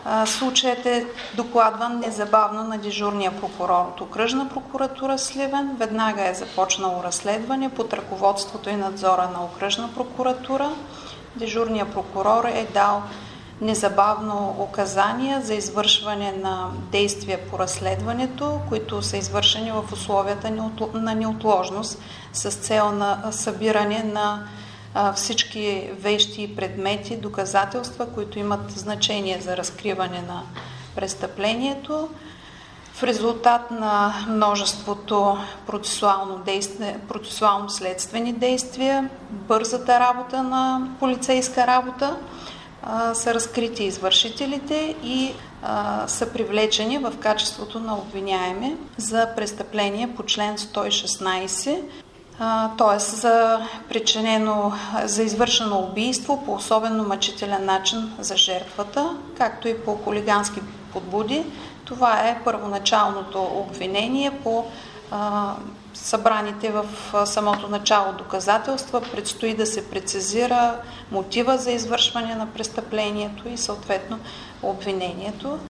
Случаят е докладван незабавно на дежурния прокурор от Окръжна прокуратура Сливен. Веднага е започнало разследване под ръководството и надзора на Окръжна прокуратура. Дежурният прокурор е дал незабавно указания за извършване на действия по разследването, които са извършени в условията на неотложност с цел на събиране на всички вещи и предмети, доказателства, които имат значение за разкриване на престъплението. В резултат на множеството процесуално-следствени действия, бързата работа на полицейска работа, са разкрити извършителите и са привлечени в качеството на обвиняеми за престъпление по член 116, т.е. за извършено убийство по особено мъчителен начин за жертвата, както и по хулигански подбуди. Това е първоначалното обвинение по събраните в самото начало доказателства. Предстои да се прецизира мотива за извършване на престъплението и съответно обвинението.